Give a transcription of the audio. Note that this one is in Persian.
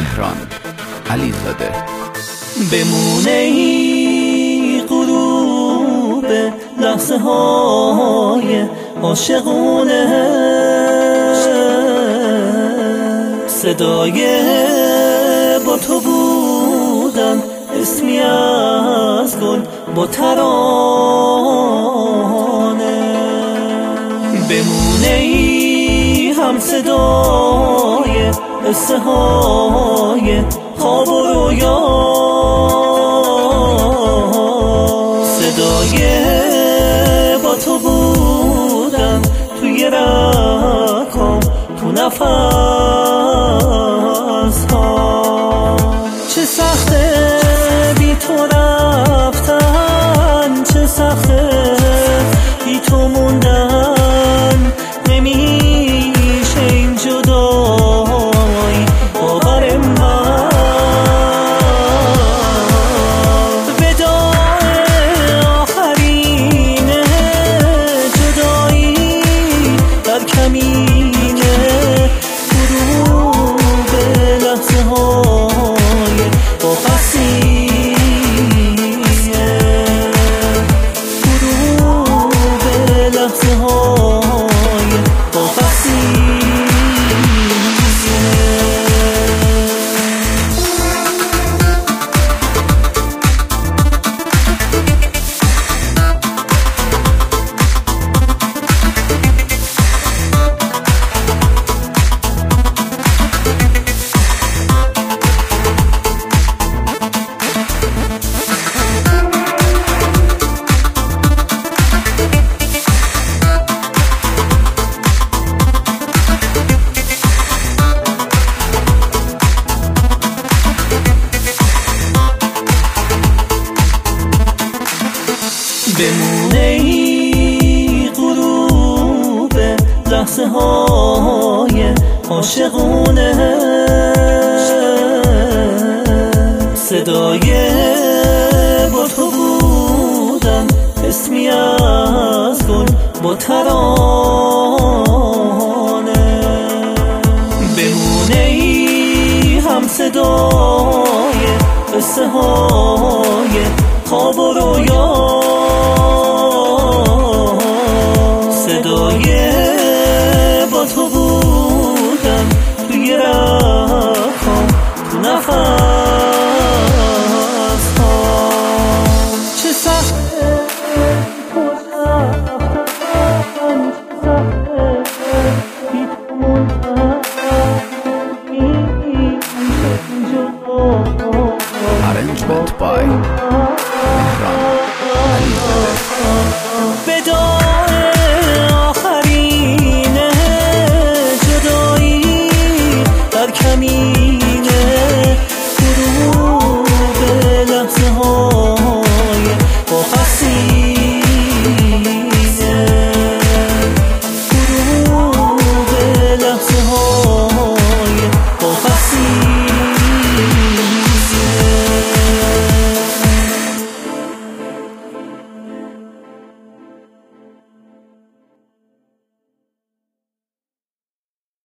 مهران علیزاده. بمونه ای غروب لحظه های عاشقونه، صدای با تو بودن، اسمی از گل با ترانه. بمونه ای هم صدای قصه های خواب و رویا، صدای با تو بودن توی رکام، تو نفس ها. چه سخته بی تو رفتن، چه سخته بی تو موندن، نمیشه این جدایی باور من. وداع آخرینه جدایی در کمینه، غروب لحظه های با قصیه، غروب لحظه های با قصیه. بمونه ای غروب لحظه های عاشقونه، صدای با تو بودن، اسمی از گل با ترانه. بمونه ای هم صدای قصه های خواب و رویا، صدای با تو بودن توی رکام، تو نفس ها. چه سخته تو رفتن، چه سخته بی تو موندن، نمیشه جدا. Arrangement by